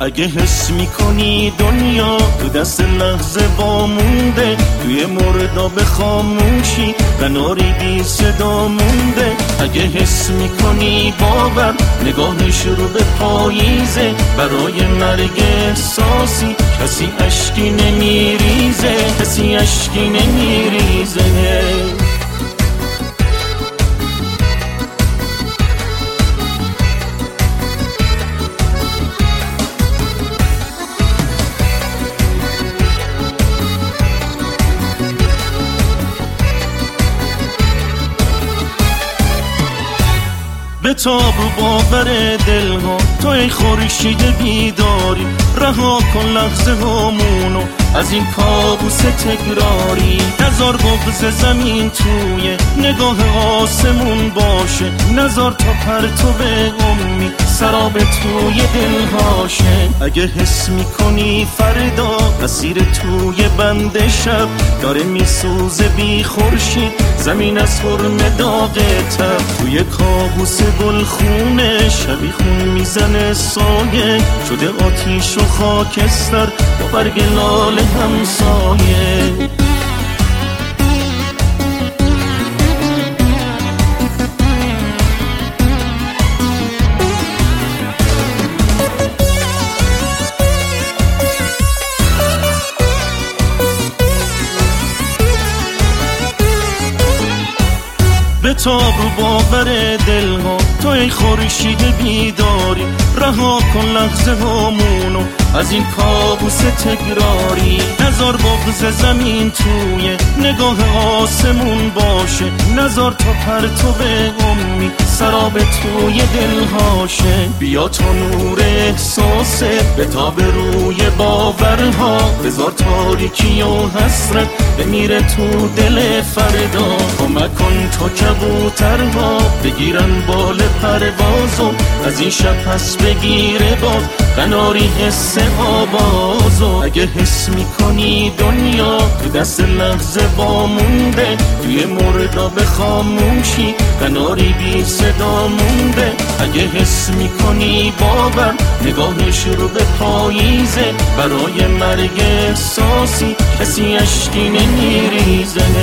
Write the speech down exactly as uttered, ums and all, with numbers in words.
اگه حس میکنی دنیا تو دست لحظه وامونده، توی مرداب خاموشی قناری بی صدا مونده. اگه حس میکنی باور نگاهش رو به پاییزه، برای مرگ احساسی کسی اشکی نمیریزه، کسی اشکی نمیریزه. بتاب رو باور دلها تو ای خورشید بیداری، رها کن لحظه هامونو از این کابوس تکراری. نزار بغض زمین توی نگاه آسمون باشه، نزار تا پرتو به امی سراب توی دلهاشه. اگه حس میکنی فردا اسیر توی بند شب، داره میسوزه بی خورشید زمین از حرم داغ تب، توی کابوس گلخونه شبی خون میزنه سایه، شده آتیش و خاکستر با برگ لاله همسایه. بتاب رو باور دلها تو ای خورشید بیداری، رها کن لحظه هامونو از این کابوس تکراری. نزار بغض زمین توی نگاه آسمون باشه، نزار تا پرتو به امی سراب توی دلهاشه. بیا تا نور احساسه بتاب روی باورها، بذار تاریکی و حسرت بمیره تو دل فردا. کمک کن تا کبوترها بگیرن بال پروازو، از این شب پس بگیره باد قناری حس آوازو. اگه حس میکنی دنیا تو دست لحظه وامونده، توی مرداب خاموشی قناری بی صدا مونده. اگه حس میکنی باور نگاهش رو به پاییزه، برای مرگ احساسی کسی اشکی نمیریزه.